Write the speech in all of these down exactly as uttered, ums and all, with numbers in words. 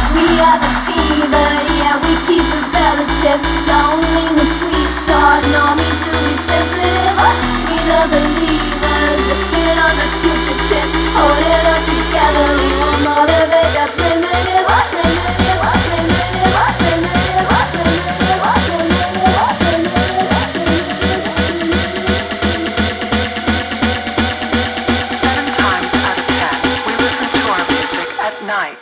We are the fever, yeah, we keep it relative. Don't mean the sweet talk, no need to be sensitive. We the believers, been on the future tip. Hold it all together, we will motivate the primitive. Primitive, primitive, primitive, Seven times out of ten, we listen to our music at night.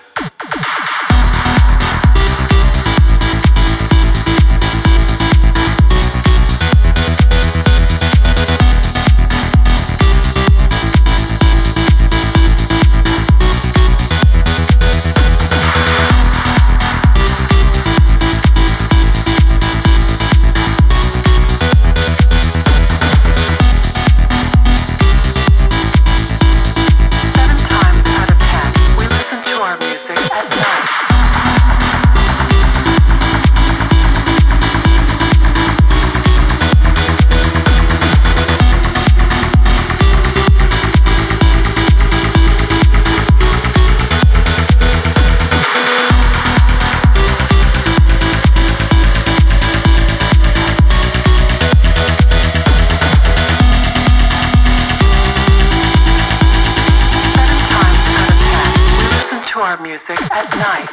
Our music at night.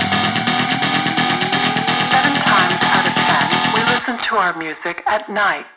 Seven times out of ten, we listen to our music at night.